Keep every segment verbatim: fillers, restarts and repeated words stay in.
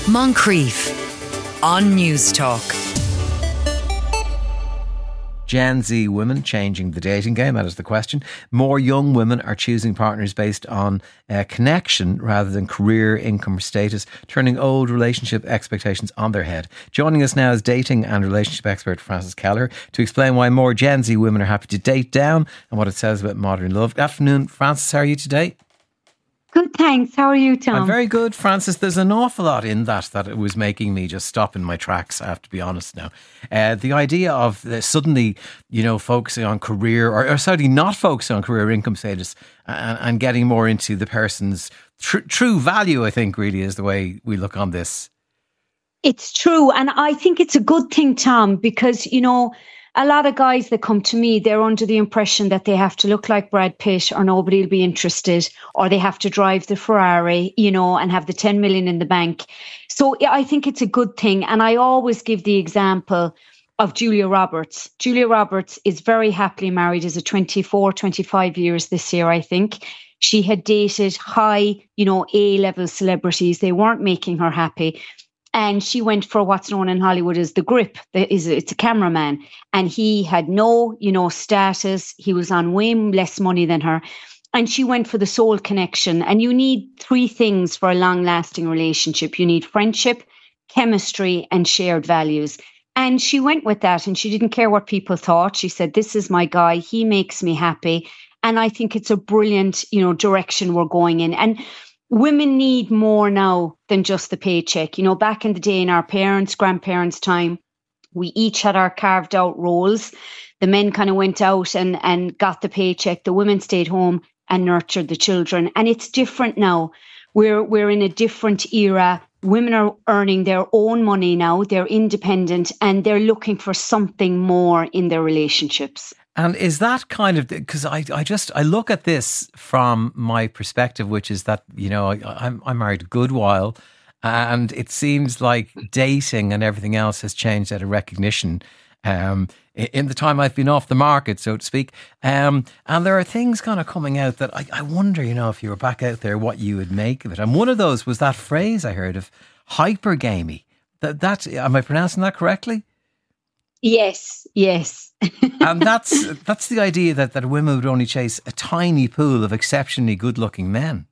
Moncrief on News Talk. Gen Z women changing the dating game, that is the question. More young women are choosing partners based on uh, connection rather than career, income or status, turning old relationship expectations on their head. Joining us now is dating and relationship expert Frances Keller to explain why more Gen Z women are happy to date down and what it says about modern love. Good afternoon, Frances. How are you today? Good, thanks. How are you, Tom? I'm very good, Frances. There's an awful lot in that that it was making me just stop in my tracks, I have to be honest now. Uh, the idea of uh, suddenly, you know, focusing on career, or, or suddenly not focusing on career income status and, and getting more into the person's tr- true value, I think really is the way we look on this. It's true. And I think it's a good thing, Tom, because, you know, a lot of guys that come to me, they're under the impression that they have to look like Brad Pitt or nobody will be interested, or they have to drive the Ferrari, you know, and have the ten million in the bank. So I think it's a good thing. And I always give the example of Julia Roberts. Julia Roberts is very happily married as a twenty-four, twenty-five years this year, I think. She had dated high, you know, A-level celebrities. They weren't making her happy. And she went for what's known in Hollywood as the grip. It's a cameraman. And he had no, you know, status. He was on way less money than her. And she went for the soul connection. And you need three things for a long-lasting relationship. You need friendship, chemistry, and shared values. And she went with that. And she didn't care what people thought. She said, this is my guy. He makes me happy. And I think it's a brilliant, you know, direction we're going in. And women need more now than just the paycheck. You know, back in the day in our parents, grandparents' time, we each had our carved out roles. The men kind of went out and, and got the paycheck. The women stayed home and nurtured the children. And it's different now. We're, we're in a different era. Women are earning their own money now. They're independent and they're looking for something more in their relationships. And is that kind of, because I, I just, I look at this from my perspective, which is that, you know, I, I'm, I'm married a good while and it seems like dating and everything else has changed out of recognition um, in the time I've been off the market, so to speak. Um, and there are things kind of coming out that I, I wonder, you know, if you were back out there, what you would make of it. And one of those was that phrase I heard of hypergamy. That, that, am I pronouncing that correctly? Yes, yes. And that's that's the idea that, that women would only chase a tiny pool of exceptionally good-looking men.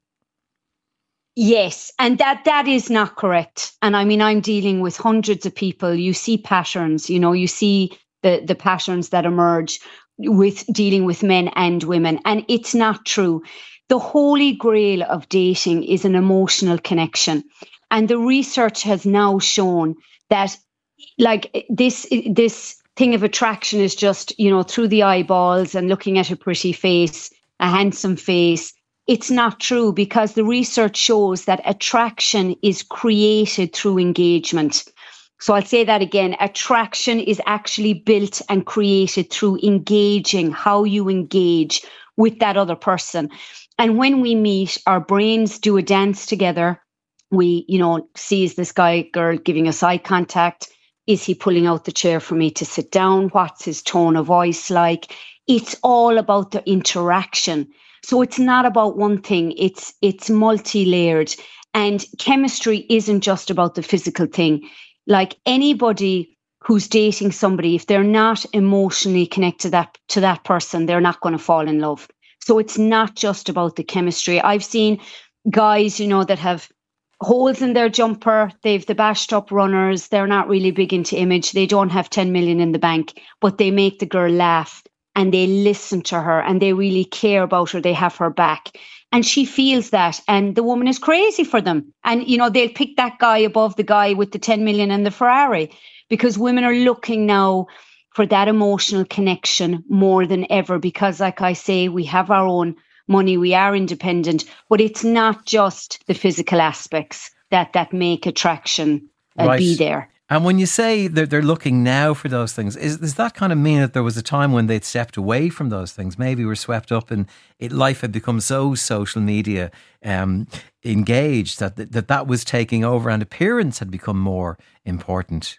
Yes, and that that is not correct. And I mean, I'm dealing with hundreds of people. You see patterns, you know, you see the, the patterns that emerge with dealing with men and women. And it's not true. The holy grail of dating is an emotional connection. And the research has now shown that like this this thing of attraction is just, you know, through the eyeballs and looking at a pretty face, a handsome face. It's not true, because the research shows that attraction is created through engagement. So I'll say that again. Attraction is actually built and created through engaging, how you engage with that other person. And when we meet, our brains do a dance together. We, you know, see, is this guy, girl giving us eye contact? Is he pulling out the chair for me to sit down? What's his tone of voice like? It's all about the interaction. So it's not about one thing. It's it's multi-layered. And chemistry isn't just about the physical thing. Like anybody who's dating somebody, if they're not emotionally connected to that, to that person, they're not going to fall in love. So it's not just about the chemistry. I've seen guys, you know, that have holes in their jumper, they've the bashed up runners, they're not really big into image, they don't have ten million in the bank, but they make the girl laugh and they listen to her and they really care about her, they have her back. And she feels that, and the woman is crazy for them. And, you know, they'll pick that guy above the guy with the ten million and the Ferrari, because women are looking now for that emotional connection more than ever, because like I say, we have our own money, we are independent, but it's not just the physical aspects that that make attraction uh, right. be there. And when you say that they're looking now for those things, is, does that kind of mean that there was a time when they'd stepped away from those things? Maybe were swept up and it, life had become so social media um, engaged that, that that was taking over and appearance had become more important.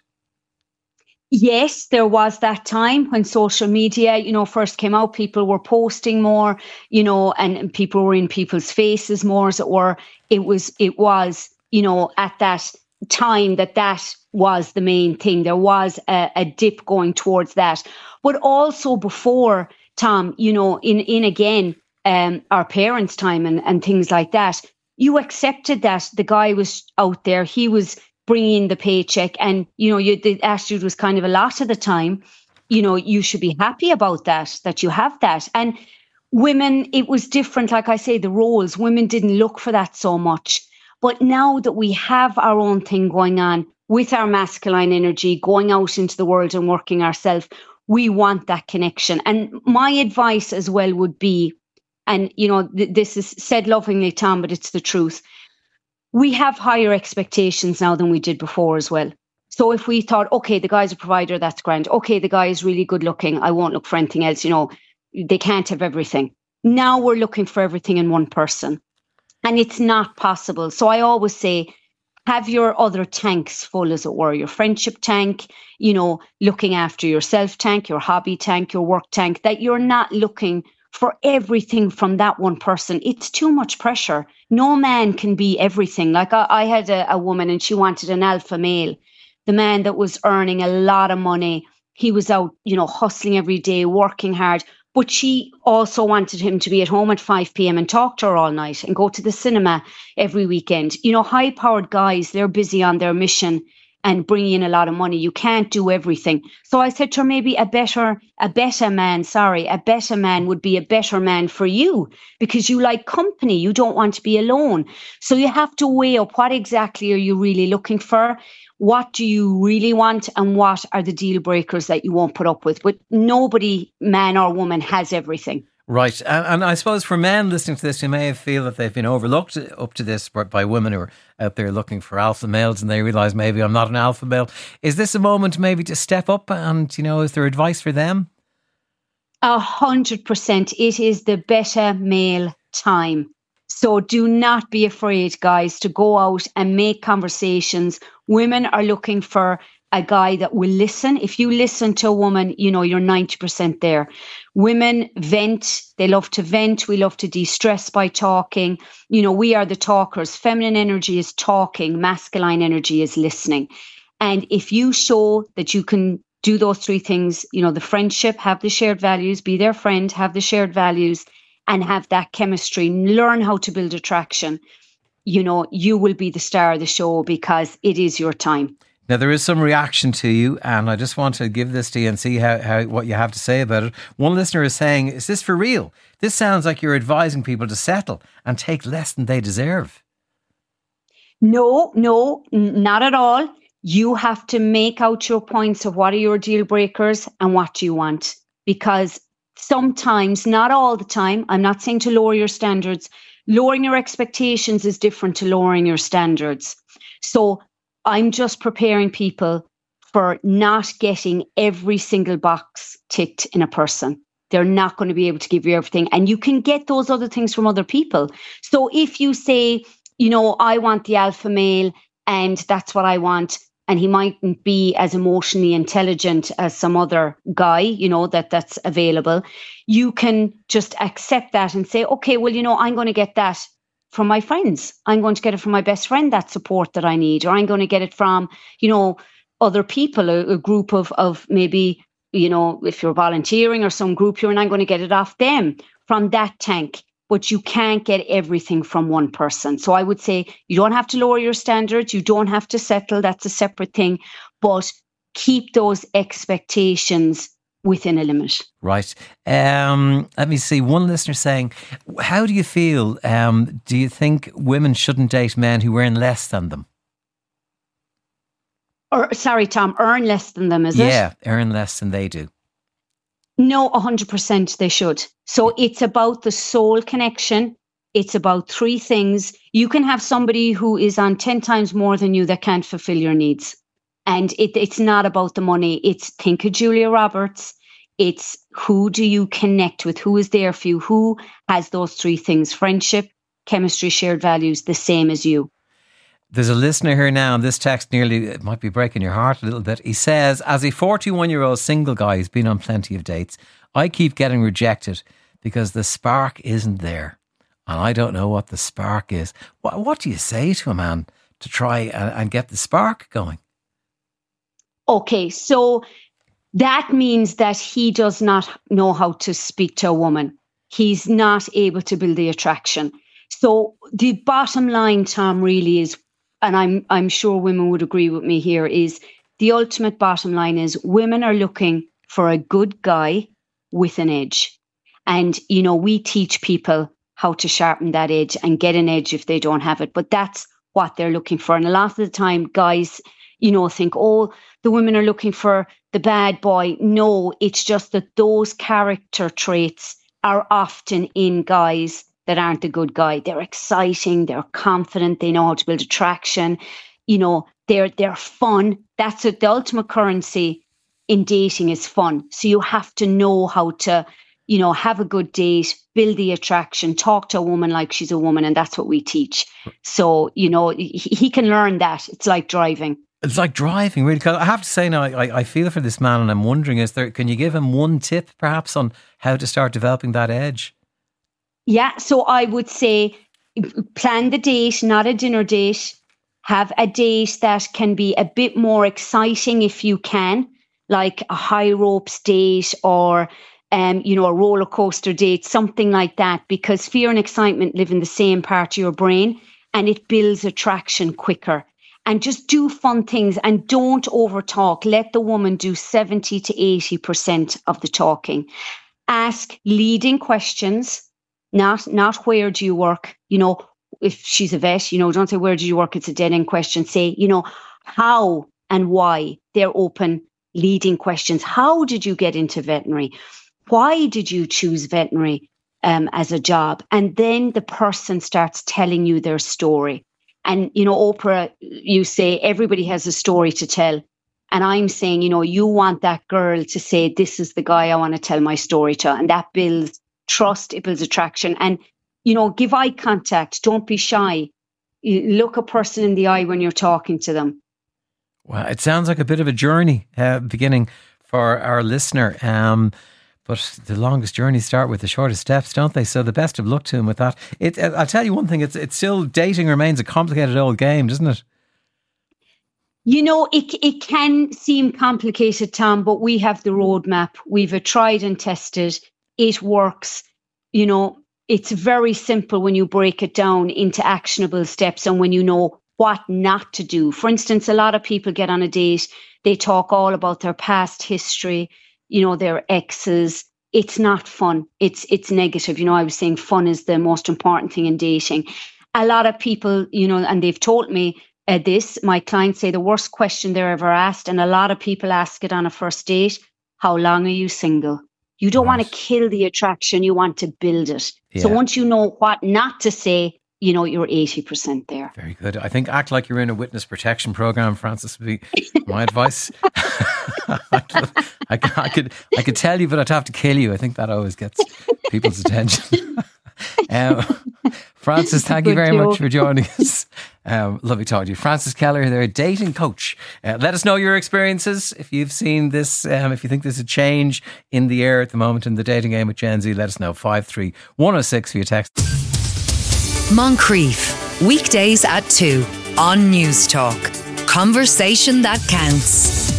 Yes, there was that time when social media, you know, first came out. People were posting more, you know, and, and people were in people's faces more, as it were. It was, it was, you know, at that time that that was the main thing. There was a, a dip going towards that. But also before, Tom, you know, in, in again, um, our parents' time and, and things like that, you accepted that the guy was out there, he was bringing in the paycheck, and, you know, you, the attitude was kind of a lot of the time, you know, you should be happy about that, that you have that. And women, it was different. Like I say, the roles, women didn't look for that so much. But now that we have our own thing going on with our masculine energy, going out into the world and working ourselves, we want that connection. And my advice as well would be, and, you know, th- this is said lovingly, Tom, but it's the truth. We have higher expectations now than we did before as well. So if we thought, okay, the guy's a provider, that's grand. Okay, the guy is really good looking, I won't look for anything else. You know, they can't have everything. Now we're looking for everything in one person. And it's not possible. So I always say, have your other tanks full, as it were, your friendship tank, you know, looking after yourself tank, your hobby tank, your work tank, that you're not looking for everything from that one person. It's too much pressure. No man can be everything. Like I, I had a, a woman and she wanted an alpha male, the man that was earning a lot of money. He was out, you know, hustling every day, working hard. But she also wanted him to be at home at five p.m. and talk to her all night and go to the cinema every weekend. You know, high-powered guys, they're busy on their mission and bringing in a lot of money. You can't do everything. So I said to her, maybe a better, a better man, sorry, a better man would be a better man for you because you like company. You don't want to be alone. So you have to weigh up, what exactly are you really looking for? What do you really want, and what are the deal breakers that you won't put up with? But nobody, man or woman, has everything. Right. And, and I suppose for men listening to this, you may feel that they've been overlooked up to this by women who are out there looking for alpha males, and they realise maybe I'm not an alpha male. Is this a moment maybe to step up, and, you know, is there advice for them? A hundred percent. It is the better male time. So do not be afraid, guys, to go out and make conversations. Women are looking for a guy that will listen. If you listen to a woman, you know, you're ninety percent there. Women vent. They love to vent. We love to de-stress by talking. You know, we are the talkers. Feminine energy is talking. Masculine energy is listening. And if you show that you can do those three things, you know, the friendship, have the shared values, be their friend, have the shared values, and have that chemistry, learn how to build attraction, you know, you will be the star of the show because it is your time. Now, there is some reaction to you, and I just want to give this to you and see how, how what you have to say about it. One listener is saying, is this for real? This sounds like you're advising people to settle and take less than they deserve. No, no, n- not at all. You have to make out your points of what are your deal breakers and what do you want. Because sometimes, not all the time, I'm not saying to lower your standards. Lowering your expectations is different to lowering your standards. So I'm just preparing people for not getting every single box ticked in a person. They're not going to be able to give you everything. And you can get those other things from other people. So if you say, you know, I want the alpha male and that's what I want, and he mightn't be as emotionally intelligent as some other guy, you know, that that's available, you can just accept that and say, okay, well, you know, I'm going to get that from my friends. I'm going to get it from my best friend, that support that I need, or I'm going to get it from, you know, other people, a, a group of, of maybe, you know, if you're volunteering or some group you're in, I'm going to get it off them from that tank. But you can't get everything from one person. So I would say you don't have to lower your standards. You don't have to settle. That's a separate thing. But keep those expectations within a limit. Right. Um, let me see. One listener saying, how do you feel? Um, do you think women shouldn't date men who earn less than them? Or sorry, Tom, earn less than them, is yeah, it? Yeah, earn less than they do. No, one hundred percent they should. So it's about the soul connection. It's about three things. You can have somebody who is on ten times more than you that can't fulfill your needs. And it, it's not about the money. It's think of Julia Roberts. It's who do you connect with? Who is there for you? Who has those three things? Friendship, chemistry, shared values, the same as you. There's a listener here now, and this text nearly, it might be breaking your heart a little bit. He says, as a forty-one-year-old single guy who's been on plenty of dates, I keep getting rejected because the spark isn't there. And I don't know what the spark is. What, what do you say to a man to try and, and get the spark going? Okay, so that means that he does not know how to speak to a woman. He's not able to build the attraction. So the bottom line, Tom, really is, and I'm I'm sure women would agree with me here, is the ultimate bottom line is women are looking for a good guy with an edge. And, you know, we teach people how to sharpen that edge and get an edge if they don't have it. But that's what they're looking for. And a lot of the time, guys, you know, think, oh, the women are looking for the bad boy. No, it's just that those character traits are often in guys that aren't the good guy. They're exciting, they're confident, they know how to build attraction, you know, they're they're fun. That's it. The ultimate currency in dating is fun. So you have to know how to, you know, have a good date, build the attraction, talk to a woman like she's a woman, and that's what we teach. So, you know, he, he can learn that. It's like driving. It's like driving, really. I have to say now, I, I feel for this man, and I'm wondering, is there? Can you give him one tip, perhaps, on how to start developing that edge? Yeah, so I would say plan the date, not a dinner date. Have a date that can be a bit more exciting if you can, like a high ropes date or, um, you know, a roller coaster date, something like that, because fear and excitement live in the same part of your brain and it builds attraction quicker. And just do fun things and don't over talk. Let the woman do seventy to eighty percent of the talking. Ask leading questions. Not, not where do you work? You know, if she's a vet, you know, don't say where do you work? It's a dead end question. Say, you know, how and why. They're open leading questions. How did you get into veterinary? Why did you choose veterinary um, as a job? And then the person starts telling you their story. And, you know, Oprah, you say everybody has a story to tell. And I'm saying, you know, you want that girl to say, this is the guy I want to tell my story to. And that builds trust, it builds attraction. And, you know, give eye contact. Don't be shy. You look a person in the eye when you're talking to them. Well, it sounds like a bit of a journey uh, beginning for our listener. Um, but the longest journeys start with the shortest steps, don't they? So the best of luck to him with that. It, I'll tell you one thing, it's it's still, dating remains a complicated old game, doesn't it? You know, it it can seem complicated, Tom, but we have the roadmap. We've a tried and tested. It works. You know, it's very simple when you break it down into actionable steps and when you know what not to do. For instance, a lot of people get on a date, they talk all about their past history, you know, their exes. It's not fun. It's it's negative. You know, I was saying fun is the most important thing in dating. A lot of people, you know, and they've told me uh, this, my clients say the worst question they're ever asked, and a lot of people ask it on a first date, how long are you single? You don't right. want to kill the attraction, you want to build it. Yeah. So once you know what not to say, you know, you're eighty percent there. Very good. I think act like you're in a witness protection program, Frances, would be my advice. I, could, I, I could I could tell you, but I'd have to kill you. I think that always gets people's attention. um, Frances, thank you very joke. much for joining us. Um, lovely talking to you. Frances Keller, they're a dating coach. Uh, let us know your experiences. If you've seen this, um, if you think there's a change in the air at the moment in the dating game with Gen Z, let us know. five three one oh six for your text. Moncrief, weekdays at two on News Talk. Conversation that counts.